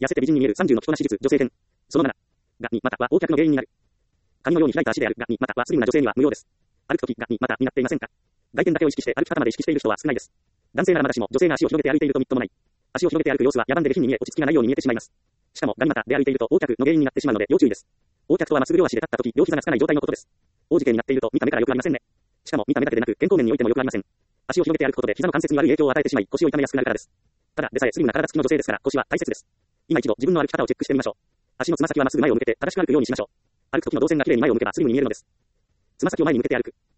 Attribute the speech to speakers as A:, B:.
A: 痩せて美人に見える30の着こなし術、女性編。その7。がに、または横脚の原因になる。髪のように開いた足であるがに、またはスリムな女性には無用です。歩くときがに、またになっていませんか。外見だけを意識して歩き方まで意識している人は少ないです。男性ならまだしも女性が足を広げて歩いているとみっともない。足を広げて歩く様子は野蛮で下品に見え落ち着きがないように見えてしまいます。しかもがにまたで歩いていると横脚の原因になってしまうので要注意です。横脚とはまっすぐ両足で立ったとき両膝がつかない状態のことです。大事形になっていると見た目から良くありませんね。しかも見た目だけでなく健康面においても良くありません。足を広げて歩くことで膝の関節に悪い影響を与えてしまい腰を痛めやすくなるからです。ただでさえスリムな体つきの女性ですから腰は大切です。今一度自分の歩き方をチェックしてみましょう。足のつま先はまっすぐ前を向けて正しく歩くようにしましょう。歩くときの動線がきれいに前を向けばスリムに見えるのです。つま先を前に向けて歩く。